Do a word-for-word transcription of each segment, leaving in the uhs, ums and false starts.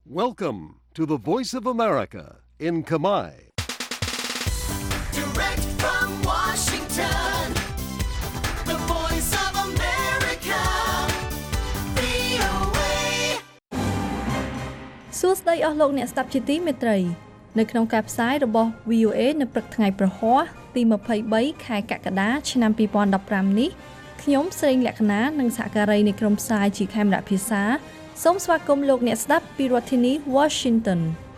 Welcome to the Voice of America in Khmer. Direct from Washington, the Voice of America, វី អូ เอសួស្តីអស់លោកអ្នកស្ដាប់ជាទីមេត្រីនៅក្នុងការផ្សាយរបស់ វី អូ เอ នៅព្រឹកថ្ងៃប្រហ័សទីยี่สิบสามខែកក្កដាឆ្នាំยี่สิบสิบห้าនេះខ្ញុំស្រីលក្ខណានិងសហការីនៃក្រុមផ្សាយជាខេមរៈភាសាសូមស្វាគមន៍លោកអ្នកស្ដាប់ពីរដ្ឋធានី Washington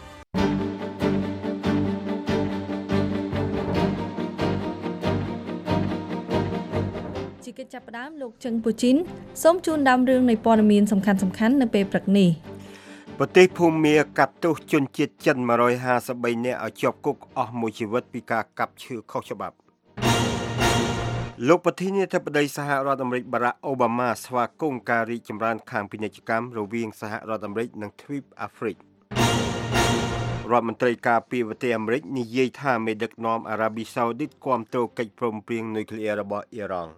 ជាកិច្ចចាប់ផ្ដើមលោកជឹងពូជីនសូមជូនដើមរឿងនៃព័ត៌មានសំខាន់ៗនៅពេលព្រឹកនេះប្រទេសភូមាកាត់ទោសជនជាតិចិនone hundred fifty-threeនាក់ឲ្យជាប់គុកអស់មួយជីវិតពីការកាប់ឈើខុសច្បាប់លោកប្រធានាធិបតីសហរដ្ឋអាមេរិកបារ៉ាក់អូបាម៉ាស្វាគមន៍ការរីកចម្រើនខាងពាណិជ្ជកម្មរវាងសហរដ្ឋអាមេរិកនិងទ្វីបអាហ្វ្រិករដ្ឋមន្ត្រីការពារប្រទេសអាមេរិកនិយាយថាមេដឹកនាំអារ៉ាប៊ីសាអូឌីតគាំទ្រកិច្ចព្រមព្រៀងនុយក្លេអ៊ែររបស់អ៊ីរ៉ង់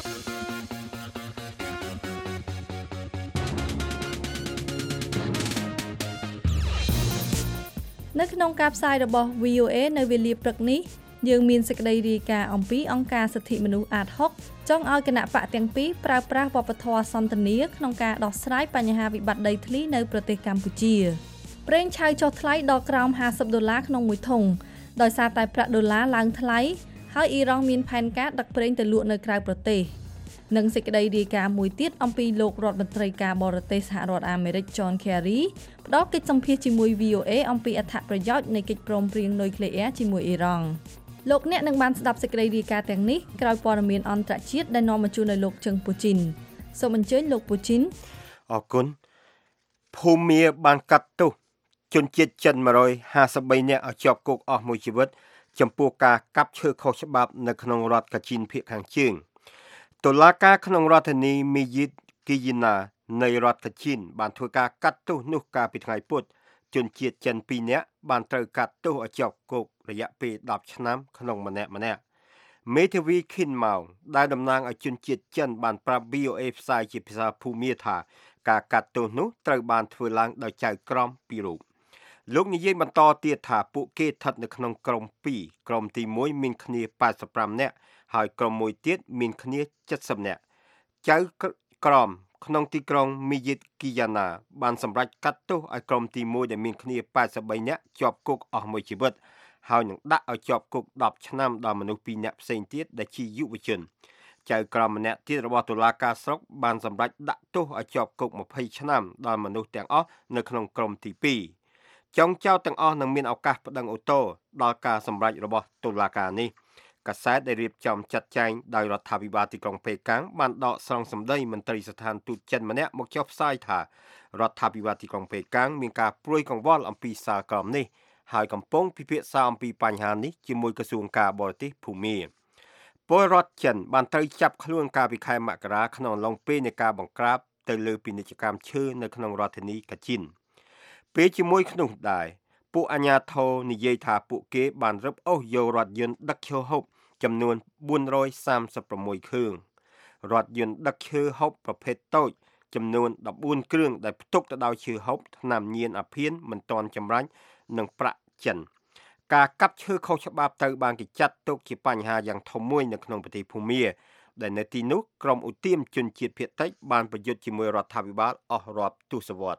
នៅក្នុងការផ្សាយរបស់ វី អូ เอ នៅវេលាព្រឹកនេះយើងមានសេចក្តីរាយការណ៍អំពីអង្គការសិទ្ធិមនុស្សអាតហុកចង់ឲ្យគណៈបកទាំងពីរប្រើប្រាស់វប្បធម៌សន្ទនាក្នុងការដោះស្រាយបញ្ហាវិបត្តិដីធ្លីនៅប្រទេសកម្ពុជាប្រេងឆៅចុះថ្លៃដល់ក្រោមห้าสิบដុល្លារក្នុងមួយធុងដោយសារតែប្រាក់ដុល្លារឡើងថ្លៃហើយអ៊ីរ៉ង់មានផែនការដឹកប្រេងទៅលក់នៅក្រៅប្រទេសនិងសេចក្តីរាយការណ៍មួយទៀតអំពីលោករដ្ឋមន្ត្រីការបរទេសសហរដ្ឋអាមេរិក John Kerry ផ្ដល់កិច្ចសម្ភាសជាមួយ វី អូ เอ អំពីអត្ថប្រយោជន៍នៃកិច្ចព្រមព្រៀងនុយក្លេអ៊ែរជាមួយអ៊ីរ៉ង់លោកអ្នកនឹងបានស្ដាប់សេចក្តីរាយការណ៍ទាំងនេះក្រោយព័ត៌មានអន្តរជាតិដែលនាំមកជូនដោយលោកជឹងពូជីនសូមអញ្ជើញលោកពូជីនអរគុណភូមាបានកាត់ទោសជនជាតិចិនone hundred fifty-threeនាក់ឲ្យជាប់គុកអស់មួយជីវិតចំពោះការកាប់ឈើខុសច្បាប់នៅក្នុងរដ្ឋកាជីនភាគខាងជើងតុលាការក្នុងរដ្ឋធានីមីយីតគីយីណានៃរដ្ឋកាជីនបានធ្វើការកាត់ទោសនោះកាលពីថ្ងៃពុធជនជាតិចិនtwoនាក់បានត្រូវកាត់ទោសឲ្យជាប់គុករយៈពេលtenឆ្នាំក្នុងម្នាក់ម្នាក់មេធាវីខិនម៉ោងដែលតំណាងឲ្យជនជាតិចិនបានប្រាប់ វី អូ เอ ផ្សាយជាភាសាភូមាថាការកាត់ទោសនោះត្រូវបានធ្វើឡើងដោយចៅក្រមពីររូបលោកនិយាយបន្តទៀតថាពួកគេស្ថិតនៅក្នុងក្រុមពីរក្រុមទីoneមានគ្នាeighty-fiveនាក់ហើយក្រុមមួយទៀតមានគ្នាseventyនាក់ចៅក្រមក្នុងទីក្រុងមីយីតគីយ៉ាណាបានសម្រេចកាត់ទោសឲ្យក្រុមទីoneដែលមានគ្នាeighty-threeនាក់ជាប់គុកអស់មួយជីវិតហើយនឹងដាក់ឲ្យជាប់គុកtenឆ្នាំដល់មនុស្សtwoនាក់ផ្សេងទៀតដែលជាយុវជនចៅក្រមម្នាក់ទៀតរបស់តុលាការស្រុកបានសម្រេចដាក់ទោសឲ្យជាប់គុកtwentyឆ្នាំដល់មនុស្សទាំងអស់នៅក្នុងក្រុមទីtwoចុងចោទទាំងអស់នឹងមានឱកាសប្តឹងអូតូដល់ការសម្រេចរបស់តុលាការនេះកាសែតដែលរៀបចំចាត់ចែងដោយរដ្ឋាភិបាលទីក្រុងប៉េកាំងបានដកស្រង់សម្ដីមន្ត្រីស្ថានទូតចិនម្នាក់មកចុះផ្សាយថារដ្ឋាភិបាលទីក្រុងប៉េកាំងមានការព្រួយកង្វល់អំពីសារក្រមនេះហើយកំពុងពិភាក្សាអំពីបញ្ហានេះជាមួយក្រសួងការបរទេសភូមាពលរដ្ឋចិនបានត្រូវចាប់ខ្លួនកាលពីខែមករាក្នុងអំឡុងពេលនៃការបង្ក្រាបទៅលើពាណិជ្ជកម្មឈើនៅក្នុងរដ្ឋធានីកាជីនពេលជាមួយក្នុងដែរពួកអាជ្ញាធរនិយាយថាពួកគេបានរឹបអូសយករថយន្តដឹកឈើហូបចំនួនfour hundred thirty-sixគ្រឿងរថយន្តដឹកឈើហូបប្រភេទតូចចំនួនfourteenគ្រឿងដែលផ្ទុកទៅដោយឈើហូបថ្នាំញៀនអាភៀនមិនទាន់ចម្រាញ់និងប្រាក់ចិនការកាប់ឈើខុសច្បាប់ត្រូវបានគេចាត់ទុកជាបញ្ហាយ៉ាងធំមួយនៅក្នុងប្រទេសភូមាដែលនៅទីនោះក្រុមឧទាមជនជាតិភាគតិចបានប្រយុទ្ធជាមួយរដ្ឋាភិបាលអស់រាប់ទសវត្សរ៍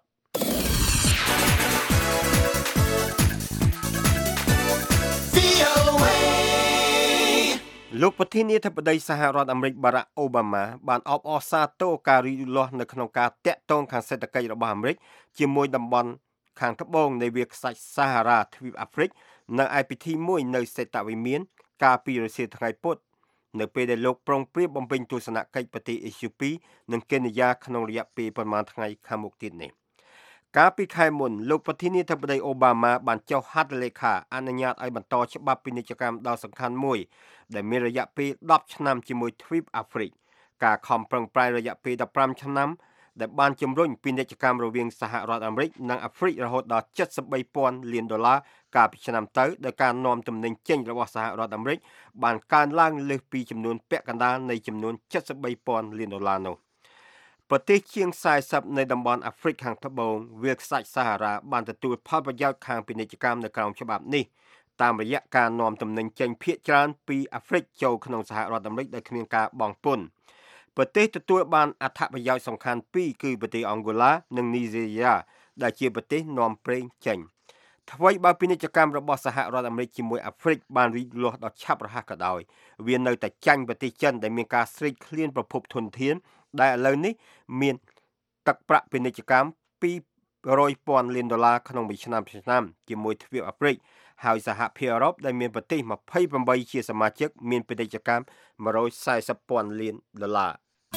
លោកប្រធានាធិបតីសហរដ្ឋអាមេរិកបារ៉ាក់អូបាម៉ាបានអបអរសាទរការរីករាលនៅក្នុងការតាក់ទងខាងសេដ្ឋកិច្ចរបស់អាមេរិកជាមួយតំបន់ខាងត្បូងនៃវាលខ្សាច់សាហារ៉ាទ្វីបអាហ្វ្រិកនៅឯពិធីមួយនៅសេតវិមានកាលពីរសៀលថ្ងៃពុធនៅពេលដែលលោកប្រុងប្រៀបបំពេញទស្សនកិច្ចប្រទេសអេត្យូពីនិងកេនយ៉ាក្នុងរយៈពេលប្រមាណថ្ងៃខាងមុខទៀតនេះកាលពីខែមុនលោកប្រធានាធិបតីអូបាម៉ាបានចុះហត្ថលេខាអនុញ្ញាតឲ្យបន្តច្បាប់ពាណិជ្ជកម្មដ៏សំខាន់មួយដែលមានរយៈពេលtenឆ្នាំជាមួយទ្វីបអាហ្វ្រិកការខំប្រឹងប្រែងរយៈពេលfifteenឆ្នាំដែលបានជំរុញពាណិជ្ជកម្មរវាងសហរដ្ឋអាមេរិកនិងអាហ្វ្រិករហូតដល់seventy-three thousandលានដុល្លារកាលពីឆ្នាំទៅដោយការនាំទំនិញចេញរបស់សហរដ្ឋអាមេរិកបានកើនឡើងលើសពីចំនួនពាក់កណ្ដាលនៃចំនួនseventy-three thousandលានដុល្លារនោះប្រទេសជាងสี่สิบនៃតំបន់អាហ្វ្រិកខាងត្បូងវាលខ្សាច់សាហារ៉ាបានទទួលផលប្រយោជន៍ខាងពាណិជ្ជកម្មនៅក្រោមច្បាប់នេះតាមរយៈការនាំទំនិញចេញភាគច្រើនពីអាហ្វ្រិកចូលក្នុងសហរដ្ឋអាមេរិកដោយគ្មានការបង់ពន្ធប្រទេសទទួលបានអត្ថប្រយោជន៍សំខាន់ពីរគឺប្រទេសអង់ហ្គោឡានិងនីហ្សេរីយ៉ាដែលជាប្រទេសនាំប្រេងចេញថ្មីបើពាណិជ្ជកម្មរបស់សហរដ្ឋអាមេរិកជាមួយអាហ្វ្រិកបានរីកលាស់ដ៏ឆាប់រហ័សក៏ដោយវានៅតែចាញ់ប្រទេសចិនដែលមានការស្រេកឃ្លានប្រភពធនធានដែលឥឡូវនេះមានទឹកប្រាក់ពាណិជ្ជកម្មពីររយពាន់លានដុល្លារក្នុងមួយឆ្នាំឆ្នាំជាមួយទ្វីបអាហ្វ្រិកហើយសហភាពអឺរ៉ុបដែលមានប្រទេសยี่สิบแปดជាសមាជិកមានពាណិជ្ជកម្មone hundred fortyពាន់លានដុល្លារ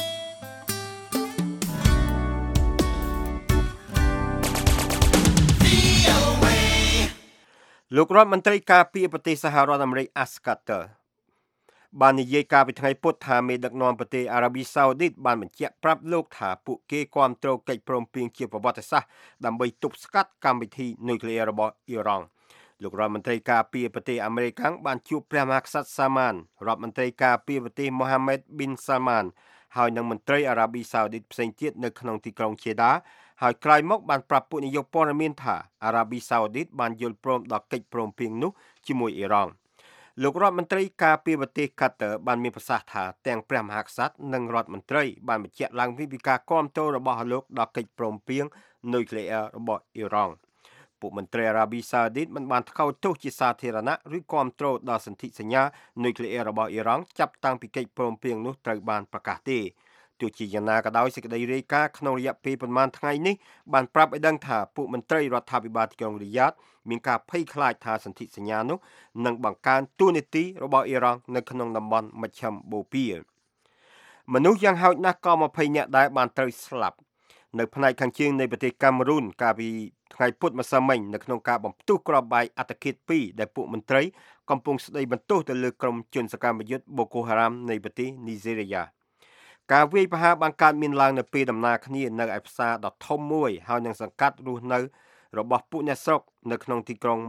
លោករដ្ឋមន្ត្រីការពារប្រទេសសហរដ្ឋអាមេរិក Ash Carter បាននិយាយការពីថ្ងៃពុធថាមេដឹកនាំប្រទេសអារ៉ាប៊ីសាអូឌីតបានបញ្ជាក់ប្រាប់លោកថាពួកគេគាំទ្រកិច្ចព្រមព្រៀងជាប្រវត្តិសាស្ត្រដើម្បីទប់ស្កាត់កម្មវិធីនុយក្លេអ៊ែររបស់អ៊ីរ៉ង់លោករដ្ឋមន្ត្រីការពារប្រទេសអាមេរិកបានជួបព្រះមហាក្សត្រសាម៉ានរដ្ឋមន្ត្រីការពារប្រទេសមូហាម៉េតប៊ីនសាម៉ានហើយនិងមន្ត្រីអារ៉ាប៊ីសាអូឌីតផ្សេងទៀតនៅក្នុងទីក្រុងជេដាហើយក្រោយមកបានប្រាប់ពួកនាយកព័ត៌មានថាអារ៉ាប៊ីសាអូឌីតបានយល់ព្រមដល់កិច្ចព្រមព្រៀងនោះជាមួយអ៊ីរ៉ង់លោករដ្ឋមន្ត្រីការពារប្រទេស Qatar បានមានប្រសាសន៍ថាទាំងព្រះមហាក្សត្រនិងរដ្ឋមន្ត្រីបានបញ្ជាក់ឡើងពីការគាំទ្ររបស់លោកដល់កិច្ចព្រមព្រៀងនុយក្លេអ៊ែររបស់អ៊ីរ៉ង់ពួកមន្ត្រីអារ៉ាប៊ីសាអូឌីតមិនបានថ្កោលទោសជាសាធារណៈឬគាំទ្រដល់សន្ធិសញ្ញានុយក្លេអ៊ែររបស់អ៊ីរ៉ង់ចាប់តាំងពីកិច្ចព្រមព្រៀងនោះត្រូវបានប្រកាសទេទោះជាយ៉ាងណាក៏ដោយសេចក្តីរាយការណ៍ក្នុងរយៈពេលប្រមាណថ្ងៃនេះបានប្រាប់ឲ្យដឹងថាពួកមន្ត្រីរដ្ឋាភិបាលទីក្រុងរីយ៉ាតមានការភ័យខ្លាចថាសន្ធិសញ្ញានោះនឹងបង្កើនតួនាទីរបស់អ៊ីរ៉ង់នៅក្នុងតំបន់មជ្ឈិមបូព៌ាមនុស្សយ៉ាងហោចណាស់ក៏twentyនាក់ដែរបានត្រូវស្លាប់នៅផ្នែកខាងជើងនៃប្រទេសកាមេរូនកាលពីថ្ងៃពុធម្សិលមិញនៅក្នុងការបំផ្ទុះគ្រាប់បែកអត្តឃាតពីរដែលពួកមន្ត្រីកំពុងស្ដីបន្ទោសទៅលើក្រុមជនសកម្មយុទ្ធបូកូហារ៉ាមនៃប្រទេសនីហ្សេរីយ៉ាការវាយប្រហារបានកើតមានឡើងនៅពេលដំណើរគ្នានៅឯផ្សារដ៏ធំមួយហើយនឹងសង្កាត់រស់នៅរបស់ពួកអ្នកស្រុកនៅក្នុងទីក្រុង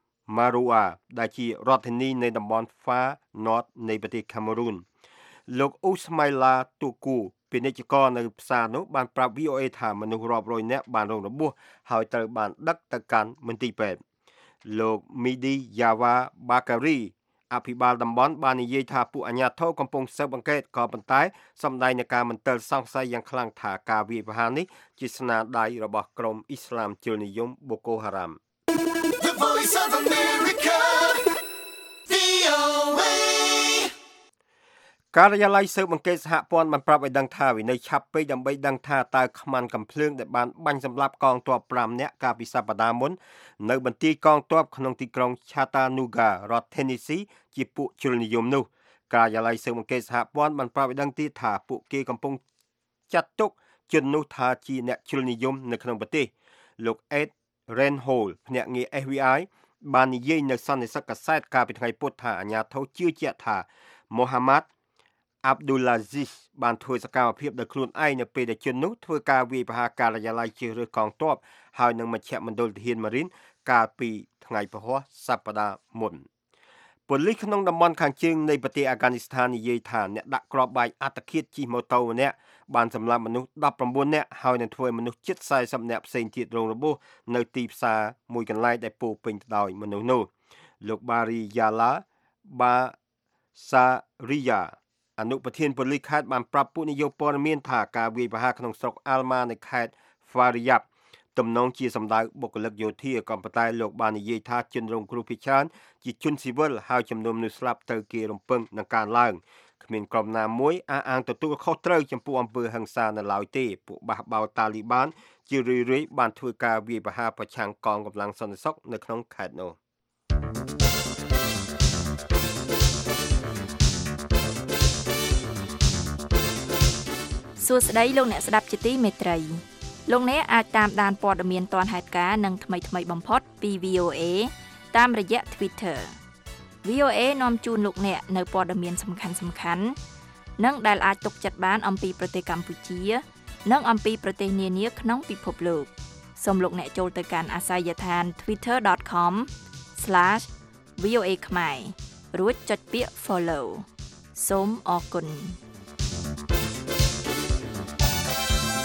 Marua ដែលជារដ្ឋធានីនៃតំបន់ Far North នៃប្រទេសកាមេរូនលោក Usmaila Tuku ពាណិជ្ជករនៅផ្សារនោះបានប្រាប់ V O A ថាមនុស្សរាប់រយនាក់បានរងរបួសហើយត្រូវបានដឹកទៅកាន់មន្ទីរពេទ្យលោក Midi Yawa Bakariអភិបាលតំបន់បាននិយាយថាពួកអាជ្ញាធរកំពុងស៊ើបអង្កេតក៏ប៉ុន្តែសម្ដែងនឹងការមន្ទិលសង្ស័យយ៉ាងខ្លាំងថាការវាយប្រហារនេះជាស្នាដៃរបស់ក្រុមអ៊ីស្លាមជឿនិយមបូកូហារ៉ាម The Voice of America, V O A ការិយាល័យស៊ើបអង្កេតសហព័ន្ធបានប្រាប់ឲ្យដឹងថាវានៅឆាប់ពេកដើម្បីដឹងថាតើខ្មាន់កំភ្លើងដែលបានបាញ់សម្លាប់កងទ័ពfiveនាក់កាលពីសប្តាហ៍មុននៅបន្ទាយកងទ័ពក្នុងទីក្រុង Chattanooga រដ្ឋ Tennessee ជាពួកជ្រុលនិយមនោះការិយាល័យស៊ើបអង្កេតសហព័ន្ធបានប្រាប់ឲ្យដឹងទៀតថាពួកគេកំពុងចាត់ទុកជននោះថាជាអ្នកជ្រុលនិយមនៅក្នុងប្រទេសលោក Ed Reinhold ភ្នាក់ងារ F B I បាននិយាយនៅសន្និសីទកាសែតកាលពីថ្ងៃពុធថាអាជ្ញាធរជឿជាក់ថា Mohammad Abdulaziz បានធ្វើសកម្មភាពដោយខ្លួនឯងនៅពេលដែលជននោះធ្វើការវាយប្រហារការិយាល័យជ្រើសរើសកងទ័ពហើយនឹងមជ្ឈមណ្ឌលទាហានម៉ារីនកាលពីថ្ងៃពហុសប្តាហ៍មុនប៉ូលីសក្នុងតំបន់ខាងជើងនៃប្រទេសអាហ្គានីស្ថាននិយាយថាអ្នកដាក់គ្រាប់បែកអត្តឃាតជិះម៉ូតូម្នាក់បានសម្លាប់មនុស្សnineteenនាក់ហើយនឹងធ្វើឲ្យមនុស្សជិតfortyនាក់ផ្សេងទៀតរងរបួសនៅទីផ្សារមួយកន្លែងដែលពោពេញទៅដោយមនុស្សនោះលោក Bari Yala Basaria អនុប្រធានប៉ូលីសខេត្តបានប្រាប់ពួកនាយកព័ត៌មានថាការវាយប្រហារក្នុងស្រុក Alma នៃខេត្ត Faryab ទំនងជាសម្ដៅបុគ្គលិកយោធាក៏ប៉ុន្តែលោកបាននិយាយថាជនរងគ្រោះភាគច្រើនជាជនស៊ីវិលហើយចំនួនមនុស្សស្លាប់ត្រូវគេរំពឹងនឹងកើនឡើងគ្មានក្រុមណាមួយអះអាងទទួលខុសត្រូវចំពោះអំពើហិង្សានៅឡើយទេពួកបះបោរតាលីបានជារឿយៗបានធ្វើការវាយប្រហារប្រឆាំងកងកម្លាំងសន្តិសុខនៅក្នុងខេត្តនោះសួស្តីលោកអ្នកស្ដាប់ជាទីមេត្រីលោកអ្នកអាចតាមដានព័ត៌មានទាន់ហេតុការណ៍និងថ្មីៗបំផុតពី V O A តាមរយៈ Twitter V O A នាំជូនលោកអ្នកនៅព័ត៌មានសំខាន់ៗនិងដែលអាចទុកចិត្តបានអំពីប្រទេសកម្ពុជានិងអំពីប្រទេសនានាក្នុងពិភពលោកសូមលោកអ្នកចូលទៅកាន់អាសយដ្ឋាន twitter dot com slash v o a khmer រួចចុចពាក្យ follow សូមអរគុណ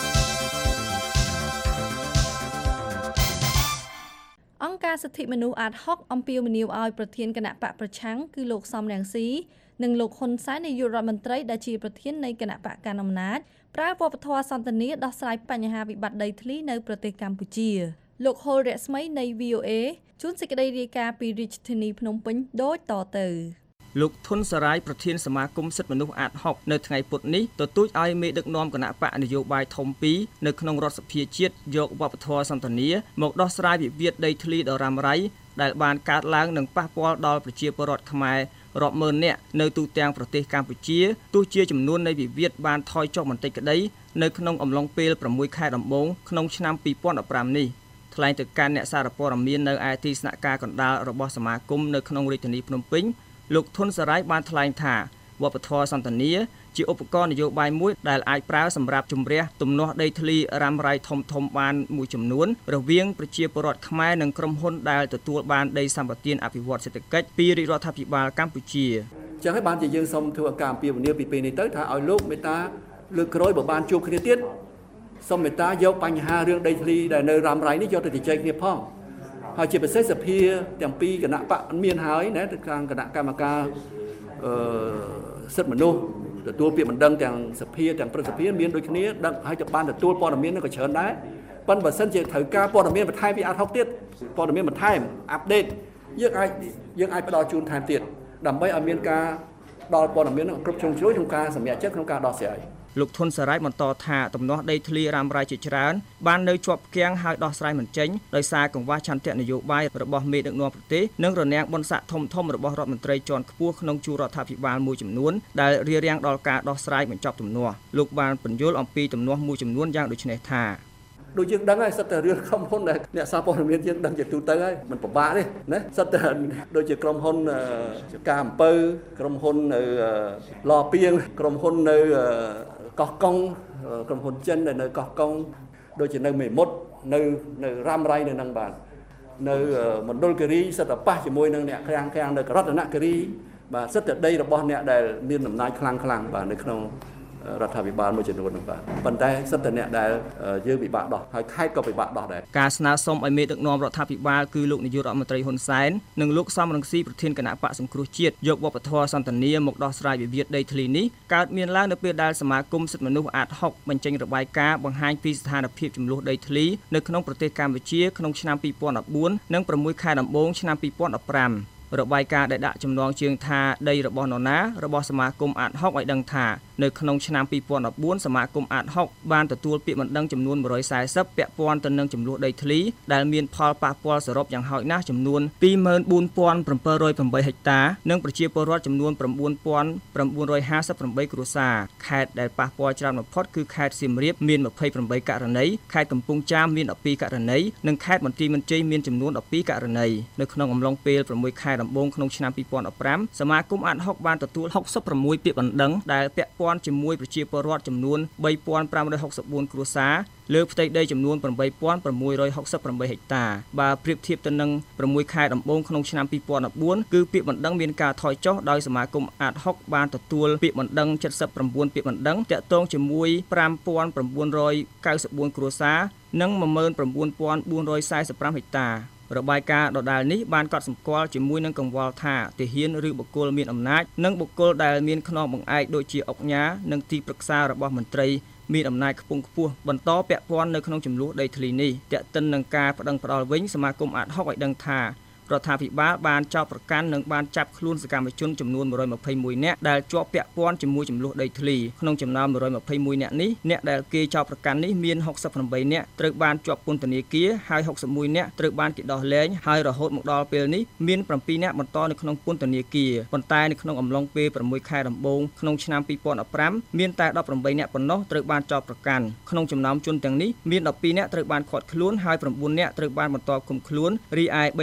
ការសិទ្ធិមនុស្សអាតហុកអំពាវនាវឲ្យប្រធានគណៈបកប្រឆាំងគឺលោកសំរងស៊ីនិងលោកហ៊ុនសែននាយករដ្ឋមន្ត្រីដែលជាប្រធាននៃគណៈបកកណ្ដាលអំណាចប្រើវប្បធម៌សន្តិនិកដោះស្រាយបញ្ហាវិបត្តិដីធ្លីនៅប្រទេសកម្ពុជាលោកហុលរស្មីនៃ វី អូ เอ ជួនសេចក្តីរាយការណ៍ពីរាជធានីភ្នំពេញដូចតទៅលោកធុនសារាយប្រធានសមាគមសិទ្ធិមនុស្សអាតហុកនៅថ្ងៃពុធនេះទទូចឲ្យមេដឹកនាំគណៈបកនយោបាយធំពីរនៅក្នុងរដ្ឋសភាជាតិយកវប្បធម៌សន្តិនិកមកដោះស្រាយវិវាទដីធ្លីដ៏រ៉ាំរ៉ៃដែលបានកើតឡើងនិងប៉ះពាល់ដល់ប្រជាពលរដ្ឋខ្មែររាប់ម៉ឺននាក់នៅទូទាំងប្រទេសកម្ពុជាទោះជាចំនួននៃវិវាទបានថយចុះបន្តិចក្តីនៅក្នុងអំឡុងពេលប្រាំមួយខែដំបូងក្នុងឆ្នាំពីរពាន់ដប់ប្រាំនេះថ្លែងទៅកាន់អ្នកសារព័ត៌មាននៅឯទីស្នាក់ការកណ្ដាលរបស់សមាគមនៅក្នុងរាជធានីភ្នំពេញលោកធុនសារាយបានថ្លែងថាវប្បធម៌សន្តិនិកជាឧបករណ៍នយោបាយមួយដែលអាចប្រើសម្រាប់ជំរះទំនាស់ដីធ្លីរ៉ាំរ៉ៃធំធំបានមួយចំនួនរវាងប្រជាពលរដ្ឋខ្មែរនិងក្រុមហ៊ុនដែលទទួលបានដីសម្បត្តិអភិវឌ្ឍសេដ្ឋកិច្ចពីរាជរដ្ឋាភិបាលកម្ពុជាចឹងហើយបានជាយើងសូមធ្វើការអំពាវនាវពីពេលនេះទៅថាឲ្យលោកមេត្តាលើកក្រោយបើបានជួបគ្នាទៀតសូមមេត្តាយកបញ្ហារឿងដីធ្លីដែលនៅរ៉ាំរ៉ៃនេះយកទៅជជែកគ្នាផងហើយជាពិសេសសភាទាំងពីរគណៈបកមានហើយណាទៅខាងគណៈកម្មការអឺសិទ្ធិមនុស្សទទួលពាក្យបណ្ដឹងទាំងសភាទាំងព្រឹទ្ធសភាមានដូចគ្នាដឹងហើយទៅបានទទួលព័ត៌មាននឹងក៏ច្រើនដែរប៉ុន្តែបើសិនជាត្រូវការព័ត៌មានបន្ថែមពីអាត់ហុកទៀតព័ត៌មានបន្ថែមអាប់ដេតយើងអាចយើងអាចផ្ដល់ជូនថែមទៀតដើម្បីឲ្យមានការដល់ព័ត៌មានគ្រប់ជ្រុងជ្រោយក្នុងការសម្រេចចិត្តក្នុងការដោះស្រាយលោកធុនសារាយបន្តថាទំនាស់ដីធ្លីរ៉ាំរ៉ៃជាច្រើនបាននៅជាប់គាំងហើយដោះស្រាយមិនចេញដោយសារកង្វះឆន្ទៈនយោបាយរបស់មេដឹកនាំប្រទេសនិងរនាំងបុណ្យស័ក្តិធំធំរបស់រដ្ឋមន្ត្រីជាន់ខ្ពស់ក្នុងជួររដ្ឋាភិបាលមួយចំនួនដែលរារាំងដល់ការដោះស្រាយបញ្ចប់ទំនាស់លោកបានពន្យល់អំពីទំនាស់មួយចំនួនយ៉ាងដូចនេះថាដូចយើងដឹងហើយសិតតែរឿងក្រុមហ៊ុនដែលអ្នកសារព័ត៌មានយើងដឹងជាទូទៅហើយមិនពិបាកទេណាសិតតែដូចជាក្រុមហ៊ុនការអំពៅក្រុមហ៊ុននៅឡពីងក្រុមហ៊ុននៅកោះកុងក្រុមហ៊ុនចិនដែលនៅកោះកុងដូចជានៅមេមត់នៅនៅរ៉ាំរ៉ៃនៅនឹងបាទនៅមណ្ឌលគិរីសិតតែប៉ះជាមួយនឹងអ្នកខាងខាងនៅរតនគិរីបាទសិតតែដីរបស់អ្នកដែលមានអំណាចខ្លាំងខ្លាំងបាទនៅក្នុងរដ្ឋាភិបាលមួយចំនួនហ្នឹងបាទប៉ុន្តែសិទ្ធិអ្នកដែលយើងពិបាកដោះហើយខេត្តក៏ពិបាកដោះដែរការស្នើសុំឲ្យមេដឹកនាំរដ្ឋាភិបាលគឺលោកនាយករដ្ឋមន្ត្រីហ៊ុនសែននិងលោកសំរងស៊ីប្រធានគណៈបកសង្គ្រោះជាតិយកវប្បធម៌សន្តិនិកមកដោះស្រាយវិវាទដីធ្លីនេះកើតមានឡើងនៅពេលដែលសមាគមសិទ្ធិមនុស្សអាតហុកបញ្ចេញរបាយការណ៍បង្ហាញពីស្ថានភាពចំនួនដីធ្លីនៅក្នុងប្រទេសកម្ពុជាក្នុងឆ្នាំពីរពាន់ដប់បួននិងប្រាំមួយខែដំបូងឆ្នាំពីរពាន់ដប់ប្រាំរបាយការណ៍ដែលដាក់ចំណងជើងថាដីរបស់នរណារបស់សមាគមអាតហុកឲ្យដឹងថានៅក្នុងឆ្នាំពីរពាន់ដប់បួនសមាគមអាតហុកបានទទួលពាក្យបណ្ដឹងចំនួនមួយរយសែសិបពាក់ព័ន្ធទៅនឹងចំនួនដីធ្លីដែលមានផលប៉ះពាល់សរុបយ៉ាងហោចណាស់ចំនួនពីរម៉ឺនបួនពាន់ប្រាំពិលរយប្រាំបីហិកតានិងប្រជាពលរដ្ឋចំនួនប្រាំបួនពាន់ប្រាំបួនរយហាសិបប្រាំបីគ្រួសារខេត្តដែលប៉ះពាល់ច្រើនបំផុតគឺខេត្តសៀមរាបមានម្ភៃប្រាំបីករណីខេត្តកំពង់ចាមមានដប់ពីរករណីនិងខេត្តបន្ទាយមានជ័យមានចំនួនដប់ពីរករណីនៅក្នុងអំឡុងពេលប្រាំមួយខែដំបូងក្នុងឆ្នាំពីរពាន់ដប់ប្រាំសមាគមអាតហុកបានទទួលហុកសិបប្រាំមួយពាក្យបណ្ដឹងដែលពាក់ព័ន្ធជាមួយប្រជាពលរដ្ឋចំនួនបីពាន់ប្រាំរយហុកសិបបួនគ្រួសារលើផ្ទៃដីចំនួនប្រាំបីពាន់ប្រាំមួយរយហុកសិបប្រាំបីហិកតាបើប្រៀបធៀបទៅនឹងប្រាំមួយខែដំបូងក្នុងឆ្នាំពីរពាន់ដប់បួនគឺពាក្យបណ្ដឹងមានការថយចុះដោយសមាគមអាតហុកបានទទួលពាក្យបណ្ដឹងចិតសិបប្រាំបួនពាក្យបណ្ដឹងតាក់ទងជាមួយប្រាំពាន់ប្រាំបួនរយកៅសិបបួនគ្រួសារនិងមួយម៉ឺនប្រាំបួនពាន់បួនរយសែសិបប្រាំហិកតារបាយការណ៍ដដែលនេះបានកត់សម្គាល់ជាមួយនឹងកង្វល់ថាទាហានឬបុគ្គលមានអំណាចនិងបុគ្គលដែលមានខ្នងបង្អែកដូចជាអុកញ៉ានិងទីប្រឹក្សារបស់មន្ត្រីមានអំណាចខ្ពង់ខ្ពស់បន្តពាក់ព័ន្ធនៅក្នុងចំនួនដីធ្លីនេះទាក់ទិននឹងការប្តឹងផ្តល់វិញសមាគមអាតហុកឲ្យដឹងថារដ្ឋាភិបាលបានចោទប្រកាន់និងបានចាប់ខ្លួនសកម្មជនចំនួនមួយរយម្ភៃមួយនាក់ដែលជាប់ពាក់ព័ន្ធជាមួយចំនួនដីធ្លីក្នុងចំណោមមួយរយម្ភៃមួយនាក់នេះអ្នកដែលគេចោទប្រកាន់នេះមានហុកសិបប្រាំបីនាក់ត្រូវបានជាប់ពន្ធនាគារហើយហុកសិបមួយនាក់ត្រូវបានគេដោះលែងហើយរហូតមកដល់ពេលនេះមានប្រាំពីរនាក់បន្តនៅក្នុងពន្ធនាគារប៉ុន្តែនៅក្នុងអំឡុងពេលប្រាំមួយខែដំបូងក្នុងឆ្នាំពីរពាន់ដប់ប្រាំមានតែដប់ប្រាំបីនាក់ប៉ុណ្ណោះត្រូវបានចោទប្រកាន់ក្នុងចំណោមជនទាំងនេះមានដប់ពីរនាក់ត្រូវបានឃាត់ខ្លួនហើយប្រាំបួននាក់ត្រូវបានបន្តឃុំខ្លួនរីឯបីនាក់ផ្សេង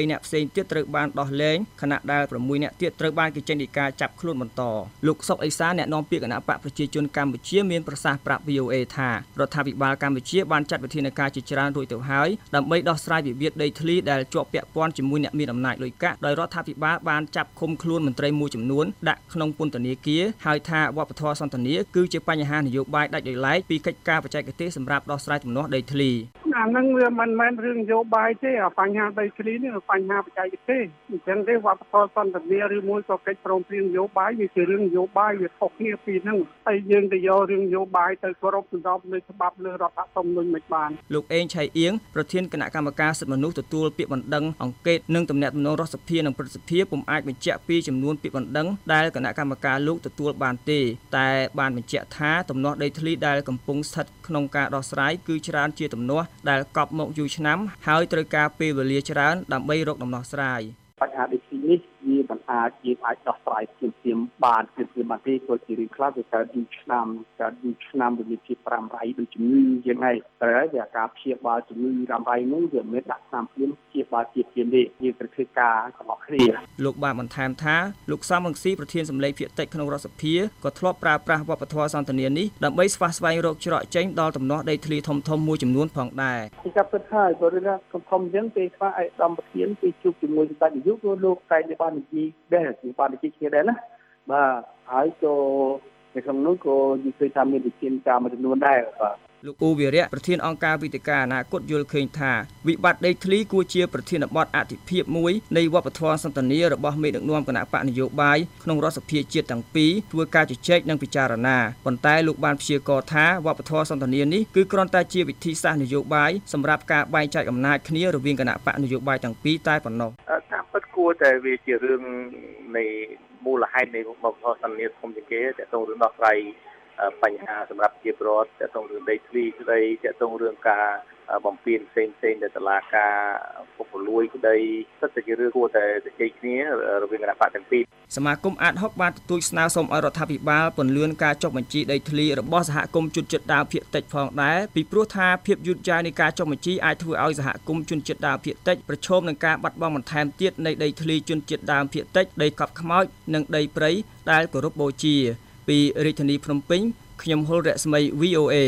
ទៀតត្រូវបានដោះលែងខណៈដែលប្រាំមួយនាក់ទៀតត្រូវបានគេចេញដីកាចាប់ខ្លួនបន្តលោកសុកអេសានអ្នកនាំពាក្យគណៈបកប្រជាជនកម្ពុជាមានប្រសាសន៍ប្រាប់ វី អូ เอ ថារដ្ឋាភិបាលកម្ពុជាបានចាត់វិធានការជាច្រើនរួចទៅហើយដើម្បីដោះស្រាយវិវាទដីធ្លីដែលជាប់ពាក់ព័ន្ធជាមួយអ្នកមានអំណាចលុយកាក់ដោយរដ្ឋាភិបាលបានចាប់ឃុំខ្លួនមន្ត្រីមួយចំនួនដាក់ក្នុងពន្ធនាគារហើយថាវប្បធម៌សន្តានាគឺជាបញ្ហានយោបាយដាច់ដោយឡែកពីកិច្ចការបច្ចេកទេសសម្រាប់ដោះស្រាយទំនាស់ដីធ្លីអានឹងវាមិនមែនរឿងនយោបាយទេអាបញ្ហាដីធ្លីនេះគឺបញ្ហាបច្ចេកទេសអញ្ចឹងទេវប្បធម៌សន្តានាឬមួយក៏កិច្ចព្រមព្រៀងនយោបាយវាជារឿងនយោបាយវាខុសគ្នាពីហ្នឹងហើយយើងទៅយករឿងនយោបាយទៅគោរពសម្របលើច្បាប់លើរដ្ឋធម្មនុញ្ញមិនបានលោកអេងឆៃអៀងប្រធានគណៈកម្មការសិទ្ធិមនុស្សទទួលពាក្យបណ្ដឹងអង្កេតនិងទំនាក់ទំនងរដ្ឋសភានិងព្រឹទ្ធសភាពុំអាចបញ្ជាក់ពីចំនួនពាក្យបណ្ដឹងដែលគណៈកម្មការលោកទទួលបានទេតែបានបញ្ជាក់ថាទំនាស់ដីធ្លីដែលកំពុងស្ថិតក្នុងការដោះស្រាយគឺច្រើនជាទំនាស់ដែលកប់មកយូរឆ្នាំហើយត្រូវការពេលវេលាច្រើនដើម្បីរកដំណោះស្រាយបញ្ហាដូចនេះវាមិនអាចយើងអាចដោះស្រាយភ្លាមៗបានភ្លាមៗបានទេព្រោះជារឿងខ្លះវាកើតយូរឆ្នាំកើតយូរឆ្នាំវាមានជាប្រាំរៃដូចជំងឺយ៉ាងហ្នឹងតែវាការព្យាបាលជំងឺរ៉ាំរៃនោះវាមិនដាក់តាមភ្លាមព្យាបាលជាភ្លាមទេយើងត្រូវធ្វើការរបស់គ្នាលោកបានបន្ថែមថាលោកសំរងស៊ីប្រធានសម្លេងភាគតិចក្នុងរដ្ឋសភាក៏ធ្លាប់ប្រើប្រាស់វប្បធម៌សន្តានានេះដើម្បីស្វះស្វែងរកច្រកចេញដល់ទំនាស់ដីធ្លីធំៗមួយចំនួនផងដែរពីការពិតហើយព្រោះរឿងធំៗអញ្ចឹងពេលខ្លះឯកឧត្តមប្រធានគេជួបជាមួយសម្ដេចនាយកព្រោះលោកតែងបាននិយាយដែរបាននិយាយគ្នាដែរណាបាទហើយក៏នៅក្នុងនោះក៏និយាយថាមានវិធានការមួយចំនួនដែរបាទលោកអ៊ូវីរៈប្រធានអង្គការវិទ្យាការអនាគតយល់ឃើញថាវិបត្តិដីធ្លីគួរជាប្រធានបទអតិភិបមួយនៃវប្បធម៌សន្តានារបស់មេដឹកនាំគណៈបកនយោបាយក្នុងរដ្ឋសភាជាតិទាំងពីរធ្វើការជជែកនិងពិចារណាប៉ុន្តែលោកបានព្យាករណ៍ថាវប្បធម៌សន្តានានេះគឺគ្រាន់តែជាវិធីសាស្ត្រនយោបាយសម្រាប់ការបែងចែកអំណាចគ្នារវាងគណៈបកនយោបាយទាំងពីរតែប៉ុណ្ណោះតាមពិតគួរតែវាជារឿងនៃមូលហេតុនៃវប្បធម៌សន្តានាធំជាងគេតែទៅរឿងដោះស្រាយបញ្ហាសម្រាប់ជាប្រវត្តិតើតរឿងដីធ្លីក្តីតើតរឿងការបំពេញផ្សេងផ្សេងដែលតុលាការពុករលួយក្តីសិតតែជារឿងគួរតែជជែកគ្នារវាងគណៈបកទាំងពីរសមាគមអាតហុកបានទទូចស្នើសុំឲ្យរដ្ឋាភិបាលពន្យាការចុះបញ្ជីដីធ្លីរបស់សហគមន៍ជនជាតិដើមភាគតិចផងដែរពីព្រោះថាភាពយឺតយ៉ាវនៃការចុះបញ្ជីអាចធ្វើឲ្យសហគមន៍ជនជាតិដើមភាគតិចប្រឈមនឹងការបាត់បង់បន្ថែមទៀតនៃដីធ្លីជនជាតិដើមភាគតិចដីកប់ខ្មោចនិងដីព្រៃដែលគោរពបូជាពីរាជធានីភ្នំពេញខ្ញុំហុលរស្មី វី អូ เอ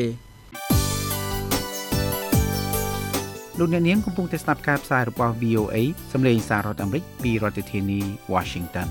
លោកអ្នកនាងកំពុងតែស្ដាប់ការផ្សាយរបស់ វី អូ เอ សម្លេងសាររដ្ឋអាមេរិកពីរដ្ឋធានី Washington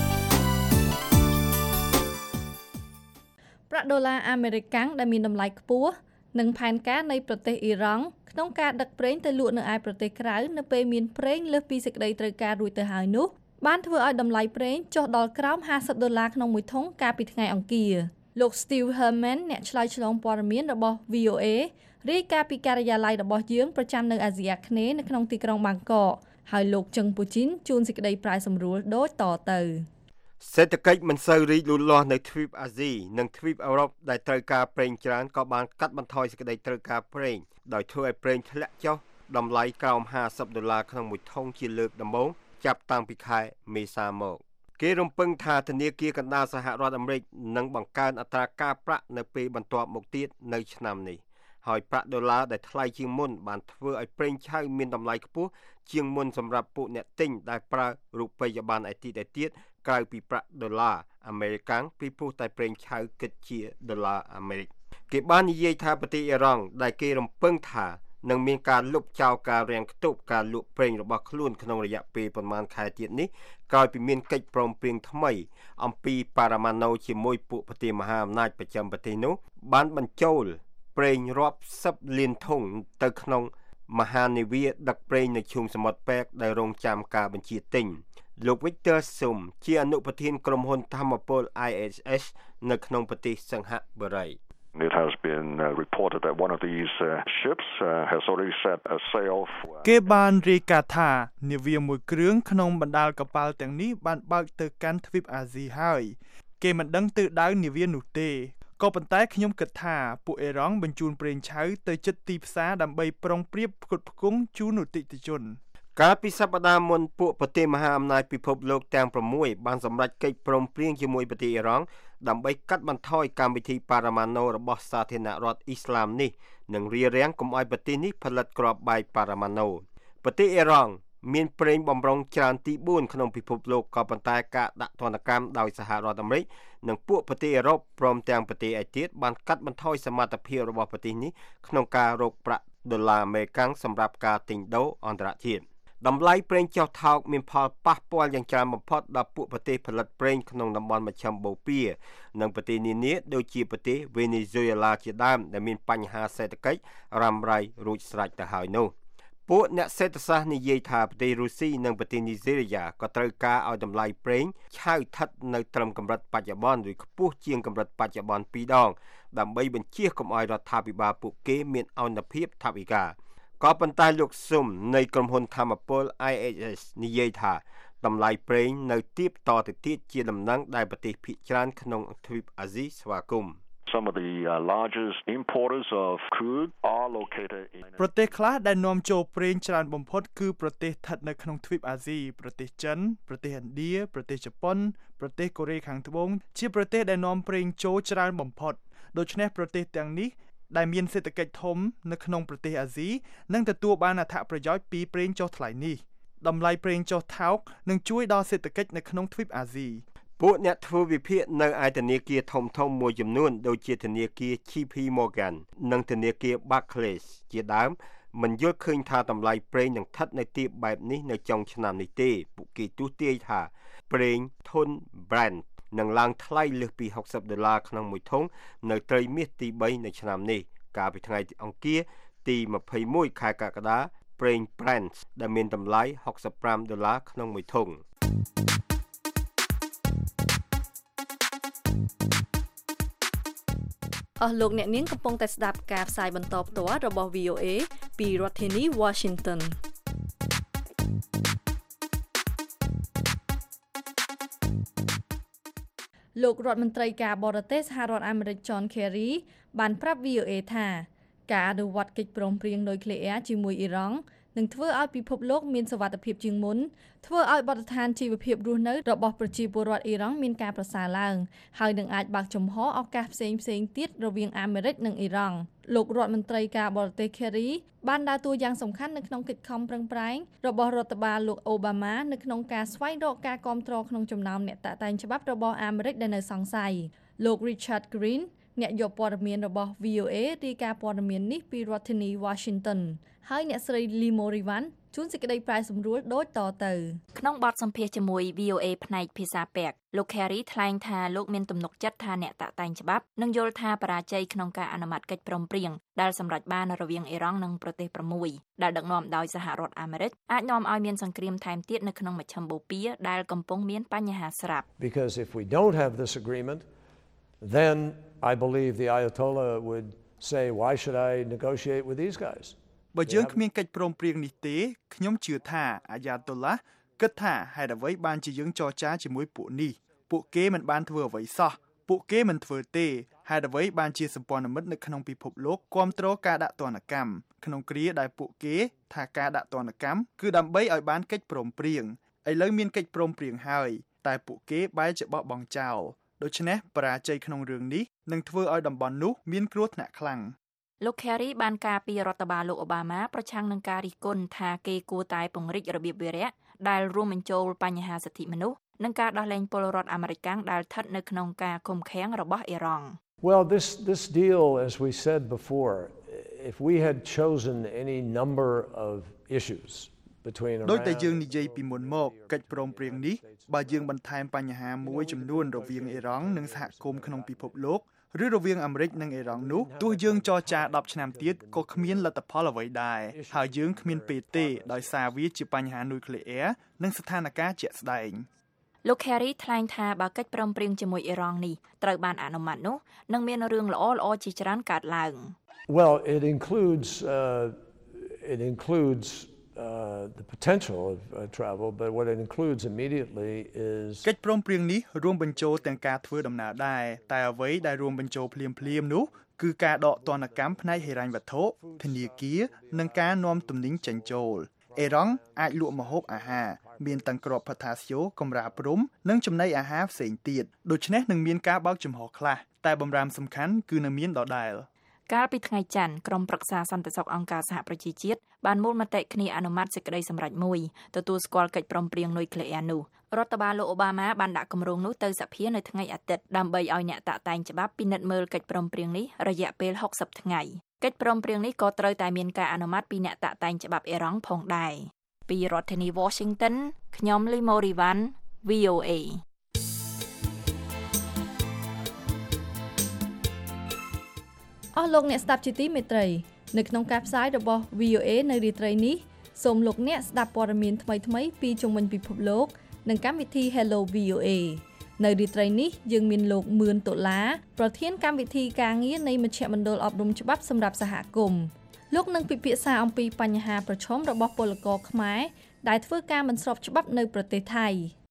ប្រាក់ដុល្លារអាមេរិកកាំងដែលមានតម្លៃខ្ពស់និងផែនការនៃប្រទេសអ៊ីរ៉ង់ក្នុងការដឹកប្រេងទៅលក់នៅឯប្រទេសក្រៅនៅពេលមានប្រេងលើសពីសេចក្តីត្រូវការរួចទៅហើយនោះបានធ្វើឲ្យតម្លៃប្រេងចុះដល់ក្រោមហាសិបដុល្លារក្នុងមួយធុងកាលពីថ្ងៃអង្គារលោក Steve Herman អ្នកឆ្លើយឆ្លងព័ត៌មានរបស់ វី អូ เอ រាយការណ៍ពីការិយាល័យរបស់យើងប្រចាំនៅអាស៊ីអាគ្នេយ៍នៅក្នុងទីក្រុងបាងកកហើយលោកជឹងពូជីនជួនសេចក្តីប្រាយសម្រួលដូចតទៅសេដ្ឋកិច្ចមិនសូវរីកលូតលាស់នៅទ្វីបអាស៊ីនិងទ្វីបអឺរ៉ុបដែលត្រូវការប្រេងច្រើនក៏បានកាត់បន្ថយសេចក្តីត្រូវការប្រេងដោយធ្វើឲ្យប្រេងធ្លាក់ចុះតម្លៃក្រោមហាសិបដុល្លារក្នុងមួយធុងជាលើកដំបូងចាប់តាំងពីខែមេសាមកគេរំពឹងថាធនាគារកណ្ដាលសហរដ្ឋអាមេរិកនឹងបង្កើនអត្រាការប្រាក់នៅពេលបន្ទាប់មកទៀតនៅឆ្នាំនេះហើយប្រាក់ដុល្លារដែលថ្លៃជាងមុនបានធ្វើឲ្យប្រេងឆៅមានតម្លៃខ្ពស់ជាងមុនសម្រាប់ពួកអ្នកទិញដែលប្រើរូបិយប័ណ្ណឯទៀតឯទៀតក្រៅពីប្រាក់ដុល្លារអាមេរិកពីព្រោះតែប្រេងឆៅគិតជាដុល្លារអាមេរិកគេបាននិយាយថាប្រទេសអ៊ីរ៉ង់ដែលគេរំពឹងថានឹងមានការលុបចោលការរាំងខ្ទប់ការលក់ប្រេងរបស់ខ្លួនក្នុងរយៈពេលប្រមាណខែទៀតនេះក្រោយពីមានកិច្ចព្រមព្រៀងថ្មីអំពីប៉ារ៉ាម៉ាណូជាមួយពួកប្រទេសមហាអំណាចប្រចាំប្រទេសនោះបានបញ្ចូលប្រេងរាប់សិបលានធុងទៅក្នុងមហានាវាដឹកប្រេងនៅឈូងសមុទ្រប៉ែកដែលរងចាំការបញ្ជាទិញលោក Victor Sum ជាអនុប្រធានក្រុមហ៊ុនថាមពល ไอ เอช เอช នៅក្នុងប្រទេសសិង្ហបុរី It has been uh, reported that one of these uh, ships uh, has already set a sail for គេបានរាយការណ៍ថានាវាមួយគ្រឿងក្នុងបណ្ដាលកប៉ាល់ទាំងនេះបានបើកទៅកាន់ទ្វីបអាស៊ីហើយគេមិនដឹងទិសដៅនាវានោះទេក៏ប៉ុន្តែខ្ញុំគិតថាពួកអេរ៉ង់បញ្ជូនប្រេងឆៅទៅជិតទីផ្សារដើម្បីប្រុងប្រៀបផ្គត់ផ្គង់ជូនអតិថិជនកាលពីសប្តាហ៍មុនពួកប្រទេសមហាអំណាចពិភពលោកទាំងប្រាំមួយបានសម្រេចកិច្ចព្រមព្រៀងជាមួយប្រទេសអ៊ីរ៉ង់ដើម្បីកាត់បន្ថយកម្មវិធីប៉ារ៉ាម៉ាណូរបស់សាធារណរដ្ឋអ៊ីស្លាមនេះនិងរារាំងកុំឲ្យប្រទេសនេះផលិតគ្រាប់បែកប៉ារ៉ាម៉ាណូប្រទេសអ៊ីរ៉ង់មានប្រេងបំរុងច្រើនទីបួនក្នុងពិភពលោកក៏ប៉ុន្តែការដាក់ទណ្ឌកម្មដោយសហរដ្ឋអាមេរិកនិងពួកប្រទេសអឺរ៉ុបព្រមទាំងប្រទេសឯទៀតបានកាត់បន្ថយសមត្ថភាពរបស់ប្រទេសនេះក្នុងការរកប្រាក់ដុល្លារអាមេរិកសម្រាប់ការទិញដូរអន្តរជាតិតម្លៃប្រេងចុះថោកមានផលប៉ះពាល់យ៉ាងច្រើនបំផុតដល់ពួកប្រទេសផលិតប្រេងក្នុងតំបន់មជ្ឈិមបូព៌ានិងប្រទេសនានាដូចជាប្រទេសវេណេស៊ុយអេឡាជាដើមដែលមានបញ្ហាសេដ្ឋកិច្ចរ៉ាំរ៉ៃរួចស្រេចទៅហើយនោះពួកអ្នកសេដ្ឋសាស្ត្រនិយាយថាប្រទេសរុស្ស៊ីនិងប្រទេសនីហ្សេរីយ៉ាក៏ត្រូវការឲ្យតម្លៃប្រេងឆៅថិតនៅត្រឹមកម្រិតបច្ចុប្បន្នឬខ្ពស់ជាងកម្រិតបច្ចុប្បន្នពីរដងដើម្បីបញ្ជៀសកុំឲ្យរដ្ឋាភិបាលពួកគេមានអនុភាពថវិកាក៏ប៉ុន្តែលោកស៊ុំនៃក្រុមហ៊ុនធម្មពល I H S និយាយថាតម្លៃប្រេងនៅទាបតទៅទៀតជាដំណឹងដែលប្រទេសភាគច្រើនក្នុងទ្វីបអាស៊ីស្វាគមន៍ Some of the uh, largest importers of crude are located in ប្រទេសខ្លះដែលនាំចូលប្រេងច្រើនបំផុតគឺប្រទេសស្ថិតនៅក្នុងទ្វីបអាស៊ីប្រទេសចិនប្រទេសឥណ្ឌាប្រទេសជប៉ុនប្រទេសកូរ៉េខាងត្បូងជាប្រទេសដែលនាំប្រេងចូលច្រើនបំផុតដូច្នេះប្រទេសទាំងនេះដែលមានសេដ្ឋកិច្ចធំនៅក្នុងប្រទេសអាស៊ីនឹងទទួលបានអត្ថប្រយោជន៍ពីប្រេងចុះថ្លៃនេះតម្លៃប្រេងចុះថោកនឹងជួយដល់សេដ្ឋកិច្ចនៅក្នុងទ្វីបអាស៊ីពួកអ្នកធ្វើវិភាគនៅឯធនាគារធំធំមួយចំនួនដូចជាធនាគារ J P Morgan និងធនាគារ Barclays ជាដើមមិនយល់ឃើញថាតម្លៃប្រេងនឹងស្ថិតនៅទីបែបនេះនៅចុងឆ្នាំនេះទេពួកគេទស្សន៍ទាយថាប្រេងធុន Brent នឹងឡើងថ្លៃលើសពី60ដុល្លារក្នុងមួយធុងនៅត្រីមាសទី3នៅឆ្នាំនេះកាលពីថ្ងៃអង្គារទី21ខែកក្កដាប្រេង Brent ដែលមានតម្លៃ65ដុល្លារក្នុងមួយធុងអស់លោកអ្នកនាងកំពុងតែស្ដាប់ការផ្សាយបន្តផ្ទាល់របស់ V O A ពីរដ្ឋធានី Washington លោករដ្ឋមន្ត្រីការបរទេសសហរដ្ឋអាមេរិក John Kerry បានប្រាប់ V O A ថាការអនុវត្តកិច្ចព្រមព្រៀងនុយក្លេអ៊ែរជាមួយអ៊ីរ៉ង់នឹងធ្វើឲ្យពិភពលោកមានសុវត្ថិភាពជាងមុនធ្វើឲ្យបទដ្ឋានជីវភាពរស់នៅរបស់ប្រជាពលរដ្ឋអ៊ីរ៉ង់មានការប្រសើរឡើងហើយនឹងអាចបើកចំហឱកាសផ្សេងផ្សេងទៀតរវាងអាមេរិកនិងអ៊ីរ៉ង់លោករដ្ឋមន្ត្រីការបរទេស Kerry បានដើរតួយ៉ាងសំខាន់នៅក្នុងកិច្ចខំប្រឹងប្រែងរបស់រដ្ឋបាលលោកអូបាម៉ានៅក្នុងការស្វែងរកការគាំទ្រក្នុងចំណោមអ្នកតាក់តែងច្បាប់របស់អាមេរិកដែលនៅសង្ស័យលោក Richard Green អ្នកយកព័ត៌មានរបស់ V O A រាយការណ៍ព័ត៌មាននេះពីរដ្ឋធានី Washington ហើយអ្នកស្រី Limo Rivan ជួនសេចក្តីប្រែសម្រួលដូចតទៅក្នុងបទសម្ភាសន៍ជាមួយ V O A ផ្នែកភាសាពាក្យលោក Kerry ថ្លែងថាលោកមានទំនុកចិត្តថាអ្នកតាក់តែងច្បាប់នឹងយល់ថាបរាជ័យក្នុងការអនុម័តកិច្ចព្រមព្រៀងដែលសម្រេចបានរវាងអ៊ីរ៉ង់និងប្រទេសប្រាំមួយដែលដឹកនាំដោយសហរដ្ឋអាមេរិកអាចនាំឲ្យមានសង្គ្រាមថែមទៀតនៅក្នុងមជ្ឈិមបូព៌ាដែលកំពុងមានបញ្ហាស្រាប់ Because if we don't have this agreement then I believe the Ayatollah would say why should I negotiate with these guys បើយើងគ្មានកិច្ចព្រមព្រៀងនេះទេខ្ញុំជឿថាអាយ៉ាតូឡាគិតថាហេតុអ្វីបានជាយើងចរចាជាមួយពួកនេះពួកគេមិនបានធ្វើអ្វីសោះពួកគេមិនធ្វើទេហេតុអ្វីបានជាសម្ព័ន្ធមិត្តនៅក្នុងពិភពលោកគាំទ្រការដាក់ទណ្ឌកម្មក្នុងគ្រាដែលពួកគេថាការដាក់ទណ្ឌកម្មគឺដើម្បីឲ្យបានកិច្ចព្រមព្រៀងឥឡូវមានកិច្ចព្រមព្រៀងហើយតែពួកគេបែរជាបោះបង់ចោលដូច្នេះបរាជ័យក្នុងរឿងនេះនឹងធ្វើឲ្យតំបន់នោះមានគ្រោះថ្នាក់ខ្លាំងលោក Kerry បានការពីរដ្ឋបាលលោកអូបាម៉ាប្រឆាំងនឹងការរិះគន់ថាគេគួរតែពង្រីករបៀបវារៈដែលរួមបញ្ចូលបញ្ហាសិទ្ធិមនុស្សនិងការដោះលែងពលរដ្ឋអាមេរិកដែលស្ថិតនៅក្នុងការឃុំឃាំងរបស់អ៊ីរ៉ង់ Well this this deal as we said before if we had chosen any number of issues between ដោយតែយើងនិយាយពីមុនមកកិច្ចព្រមព្រៀងនេះបើយើងបន្ថែមបញ្ហាមួយចំនួនរវាងអ៊ីរ៉ង់និងសហគមន៍ក្នុងពិភពលោកឬរវាងអាមេរិកនិងអ៊ីរ៉ង់នោះទោះយើងចរចាដប់ឆ្នាំទៀតក៏គ្មានលទ្ធផលអ្វីដែរហើយយើងគ្មានពេលទេដោយសារវាជាបញ្ហានុយក្លេអ៊ែរនិងស្ថានភាពជាក់ស្ដែងលោក Kerry ថ្លែងថាបើកិច្ចព្រមព្រៀងជាមួយអ៊ីរ៉ង់នេះត្រូវបានអនុម័តនោះនឹងមានរឿងល្អៗជាច្រើនកើតឡើង Well it includes uh, it includes Uh, the potential of uh, travel but what it includes immediately is កិច្ចព្រមព្រៀងនេះរួមបញ្ចូលទាំងការធ្វើដំណើរដែរតែអ្វីដែលរួមបញ្ចូលភ្លាមៗនោះគឺការដកទណ្ឌកម្មផ្នែកហិរញ្ញវត្ថុធនាគារនិងការនាំទំនិញចេញចូលអ៊ីរ៉ង់អាចលក់ម្ហូបអាហារមានទាំងគ្រាប់ផាថាស្យូកម្រាលព្រំនិងចំណីអាហារផ្សេងទៀតដូច្នេះនឹងមានការបើកចំហខ្លះតែបម្រាមសំខាន់គឺនៅមានដដែលកាលពីថ្ងៃច័ន្ទក្រុមប្រឹក្សាសន្តិសុខអង្គការសហប្រជាជាតិបានមូលមតិគ្នាអនុម័តសេចក្តីសម្រេចមួយទទួលស្គាល់កិច្ចព្រមព្រៀងនុយក្លេអ៊ែរនោះរដ្ឋបាលលោកអូបាម៉ាបានដាក់គម្រោងនោះទៅសភានៅថ្ងៃអាទិត្យដើម្បីឲ្យអ្នកតាក់តែងច្បាប់ពិនិត្យមើលកិច្ចព្រមព្រៀងនេះរយៈពេលហុកសិបថ្ងៃកិច្ចព្រមព្រៀងនេះក៏ត្រូវតែមានការអនុម័តពីអ្នកតាក់តែងច្បាប់អ៊ីរ៉ង់ផងដែរពីរដ្ឋធានី Washington ខ្ញុំលីម៉ូរីវ៉ាន់ វី អូ เอអស់លោកអ្នកស្ដាប់ជាទីមេត្រីនៅក្នុងការផ្សាយរបស់ វី អូ เอ នៅរាត្រីនេះសូមលោកអ្នកស្ដាប់ព័ត៌មានថ្មីៗពីជុំវិញពិភពលោកនិងកម្មវិធី Hello វី អូ เอ នៅរាត្រីនេះយើងមានលោកមឿនដុល្លារប្រធានកម្មវិធីការងារនៃមជ្ឈមណ្ឌលអប់រំច្បាប់សម្រាប់សហគមន៍លោកនឹងពិភាក្សាអំពីបញ្ហាប្រឈមរបស់ពលករខ្មែរដែលធ្វើការមិនស្របច្បាប់នៅប្រទេសថៃ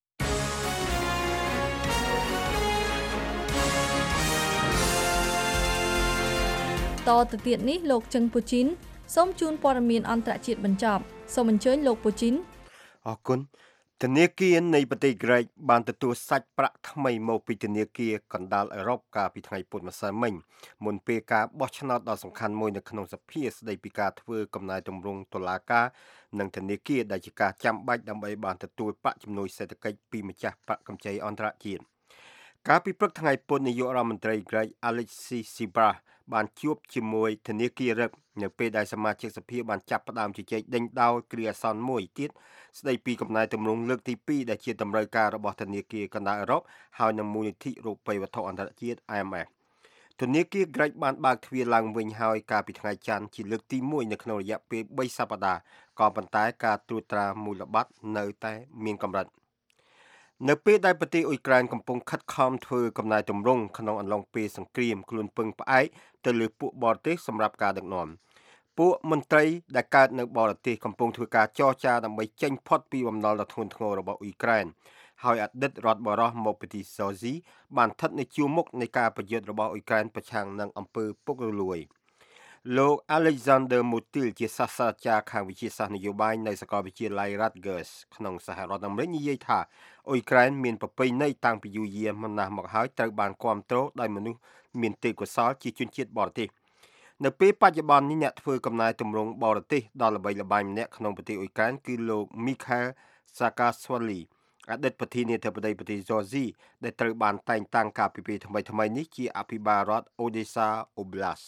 តទៅទៀតនេះលោកជឹងពូជីនសូមជូនព័ត៌មានអន្តរជាតិបញ្ចប់សូមអញ្ជើញលោកពូជីនអរគុណធនាគារនៃប្រទេសក្រិកបានទទួលសាច់ប្រាក់ថ្មីមកពីធនាគារកណ្ដាលអឺរ៉ុបកាលពីថ្ងៃពុធម្សិលមិញមុនពេលការបោះឆ្នោតដ៏សំខាន់មួយនៅក្នុងសភាស្ដីពីការធ្វើកំណែទម្រង់តុលាការនិងធនាគារដែលជាការចាំបាច់ដើម្បីបានទទួលប្រាក់ជំនួយសេដ្ឋកិច្ចពីម្ចាស់ប្រាក់កម្ចីអន្តរជាតិកាលពីព្រឹកថ្ងៃពុធនាយករដ្ឋមន្ត្រីក្រិក Alexis Tsipras បានជួបជាមួយធនាគាររឹកនៅពេលដែលសមាជិកសភាបានចាប់ផ្ដើមជជែកដេញដោលគ្រាអាសន្នមួយទៀតស្ដីពីកំណែទម្រង់លើកទីពីរដែលជាតម្រូវការរបស់ធនាគារកណ្ដាលអឺរ៉ុបហើយនឹងមូលនិធិរូបិយវត្ថុអន្តរជាតិ I M F ធនាគារក្រិកបានបើកទ្វារឡើងវិញហើយកាលពីថ្ងៃច័ន្ទជាលើកទីមួយនៅក្នុងរយៈពេលបីសប្តាហ៍ក៏ប៉ុន្តែការត្រួតត្រាមូលបត្រនៅតែមានកម្រិតនៅពេលដែលប្រទេសអ៊ុយក្រែនកំពុងខិតខំធ្វើកំណែទម្រង់ក្នុងអំឡុងពេលសង្គ្រាមខ្លួនពឹងផ្អែកទៅលើពួកបរទេសសម្រាប់ការដឹកនាំពួកមន្ត្រីដែលកើតនៅបរទេសកំពុងធ្វើការចរចាដើម្បីចេញផុតពីបំណុលដ៏ធ្ងន់ធ្ងររបស់អ៊ុយក្រែនហើយអតីតរដ្ឋបរោះមកពីទីហ្សូស៊ីបានស្ថិតនៅជួរមុខនៃការប្រយុទ្ធរបស់អ៊ុយក្រែនប្រឆាំងនឹងអំពើពុករលួយលោក Alexander Motil ជាសាស្ត្រាចារ្យខាងវិទ្យាសាស្ត្រនយោបាយនៅសាកលវិទ្យាល័យ Rutgers ក្នុងសហរដ្ឋអាមេរិកនិយាយថាអ៊ុយក្រែនមានប្រពៃណីតាំងពីយូរយារណាស់មកហើយត្រូវបានគាំទ្រដោយមនុស្សមានទេពកោសល្យជាជនជាតិបរទេសនៅពេលបច្ចុប្បន្ននេះអ្នកធ្វើកំណែទម្រង់បរទេសដ៏ល្បីល្បាញម្នាក់ក្នុងប្រទេសអ៊ុយក្រែនគឺលោក Mikhail Saakashvili អតីតប្រធានាធិបតីប្រទេស Georgia ដែលត្រូវបានតែងតាំងកាលពីពេលថ្មីៗនេះជាអភិបាលរដ្ឋ Odessa Oblast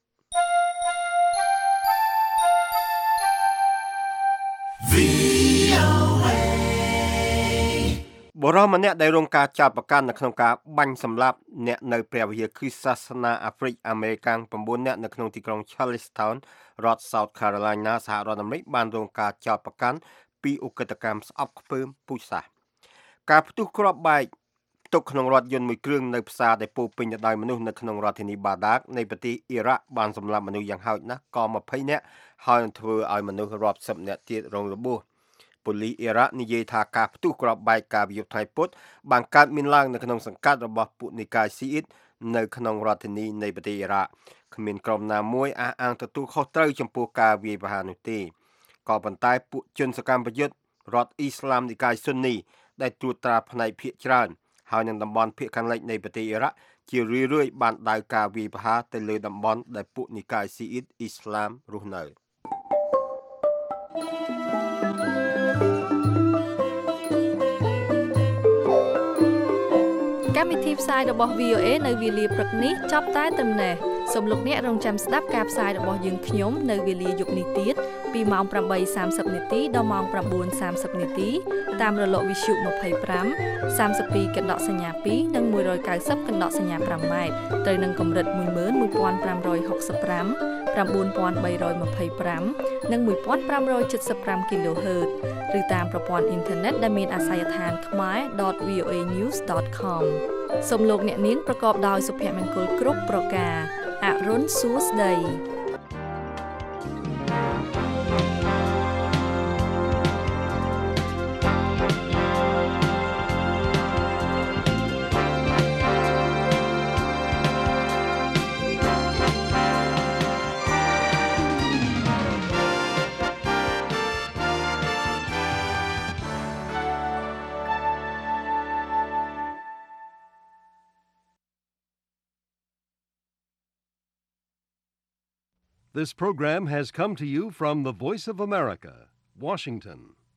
វី អូ เอ បរិយាម្នាក់ដែលរងការចោទប្រកាន់នៅក្នុងការបាញ់សម្លាប់អ្នកនៅព្រះវិហារគ្រីស្ទសាសនាអាហ្វ្រិកអាមេរិកាំង៩នាក់នៅក្នុងទីក្រុង Charlestown រដ្ឋ South Carolina សហរដ្ឋអាមេរិកបានរងការចោទប្រកាន់ពីឧក្រិដ្ឋកម្មស្អប់ខ្ពើមពូជសាសន៍ការផ្ទុះគ្រាប់បែកទុកក្នុងរថយន្តមួយគ្រឿងនៅផ្សារដែលពោពេញទៅដោយមនុស្សនៅក្នុងរដ្ឋធានីបាដាកនៃប្រទេសអ៊ីរ៉ាក់បានសម្លាប់មនុស្សយ៉ាងហោចណាស់ក៏ម្ភៃនាក់ហើយធ្វើឲ្យមនុស្សរាប់សិបនាក់ទៀតរងរបួសប៉ូលីសអ៊ីរ៉ាក់និយាយថាការផ្ទុះគ្រាប់បែកកាលពីយប់ថ្ងៃពុធបានកើតមានឡើងនៅក្នុងសង្កាត់របស់ពួកនិកាយស៊ីអ៊ីតនៅក្នុងរដ្ឋធានីនៃប្រទេសអ៊ីរ៉ាក់គ្មានក្រុមណាមួយអះអាងទទួលខុសត្រូវចំពោះការវាយប្រហារនោះទេក៏ប៉ុន្តែពួកជនសកម្មប្រយុទ្ធរដ្ឋអ៊ីស្លាមនិកាយស៊ុននីដែលត្រួតត្រាផ្នែកភាគច្រើនហើយនៅតំបន់ភាគខាងលិចនៃប្រទេសអ៊ីរ៉ាក់ជារឿយៗបានដាវការវាយប្រហារទៅលើតំបន់ដែលពួកនិកាយស៊ីអ៊ីតអ៊ីស្លាមរស់នៅកម្មវិធីផ្សាយរបស់ វី អូ เอ នៅវេលាព្រឹកនេះចប់តែត្រឹមនេះសូមលោកអ្នករងចាំស្ដាប់ការផ្សាយរបស់យើងខ្ញុំនៅវេលាយប់នេះទៀតពីម៉ោងប្រាំបីសាមសិបនាទីដល់ម៉ោងប្រាំបួនសាមសិបនាទីតាមរលកវិទ្យុម្ភៃប្រាំ សាមសិបពីរកណ្ដកសញ្ញាពីរនិងមួយរយកៅសិបកណ្ដកសញ្ញាប្រាំម៉ែត្រត្រូវនឹងកម្រិតមួយម៉ឺនមួយពាន់ប្រាំរយហុកសិបប្រាំ ៩ពាន់បីរយម្ភៃប្រាំនិងមួយពាន់ប្រាំរយ칠សិបប្រាំ kHz ឬតាមប្រព័ន្ធអ៊ីនធឺណិតដែលមានអាសយដ្ឋាន ខ្មែរ ដត វី អូ เอ ញូស ដត ខម សូមលោកអ្នកនាងប្រកបដោយសុភមង្គលគ្រប់ប្រការអរុនសួស្តី This program has come to you from the Voice of America, Washington.